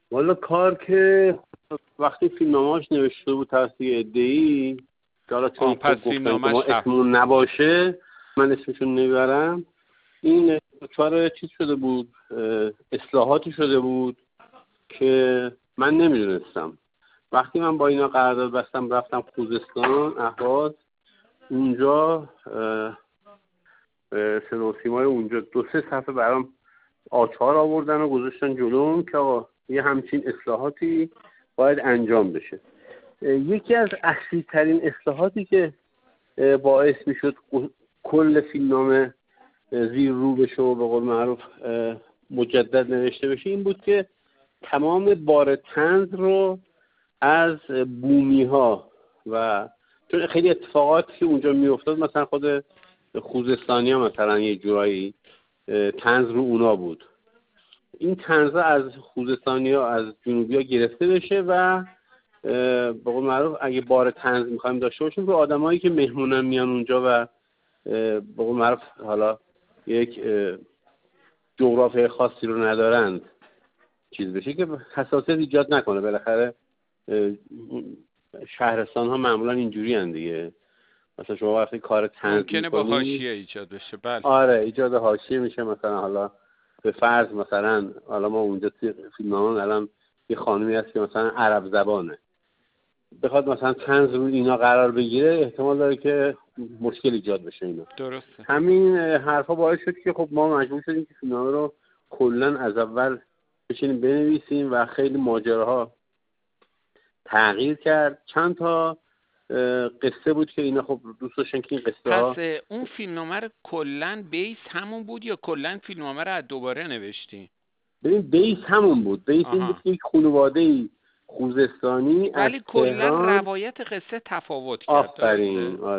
والا کار که وقتی فیلمنامه‌اش نوشته بود توسط یه عده‌ای که حالا چون پس گفتن که ما اسممون نباشه من اسمشون نمیبرم، این دچار چیز شده بود، اصلاحاتی شده بود که من نمیدونستم. وقتی من با اینا قرارداد بستم رفتم خوزستان اهواز، اونجا صدا و سیمای اونجا 2-3 صفحه برام آچار آوردن و گذاشتن جلوم که آقا یه همچین اصلاحاتی باید انجام بشه. یکی از اصلی ترین اصلاحاتی که باعث میشد کل فیلمنامه زیر رو بشه و به قول معروف مجدد نوشته بشه این بود که تمام بار طنز رو از بومی ها و چون خیلی اتفاقاتی که اونجا میافتاد، مثلا خود خوزستانی ها مثلا یه جورایی طنز رو اونا بود، این طنز از خوزستانی ها از جنوبی ها گرفته بشه و به قول معروف اگه بار طنز میخوایم داشته باشیم رو آدمایی که مهمونن میان اونجا و به قول معروف حالا یک جغرافی خاصی رو ندارند چیز بشه که حساسیت ایجاد نکنه. بالاخره شهرستان ها معمولا اینجوری هن دیگه، مثلا شما وقتی کار طنز ممکنه با حاشیه ایجاد بشه. بله آره ایجاد حاشیه میشه. مثلا حالا به فرض مثلا حالا ما اونجا فیلمنامه الان یه خانمی هست که مثلا عرب زبانه، بخواد مثلا طنز رو اینا قرار بگیره احتمال داره که مشکل ایجاد بشه اینا. درسته. همین حرفا باعث شد که خب ما مجبور شدیم که فیلمنامه رو کلا از اول بشینیم بنویسیم و خیلی ماجراها تغییر کرد. چند تا قصه بود که اینا خب دوست داشتن که این قصه ها. پس اون فیلمنامه رو کلا بیس همون بود یا کلا فیلمنامه رو از دوباره نوشتی؟ ببین بیس همون بود. بیس این بود که یک خانواده‌ای خوزستانی از ولی کلا تهران روایت قصه تفاوت کرد. آفرین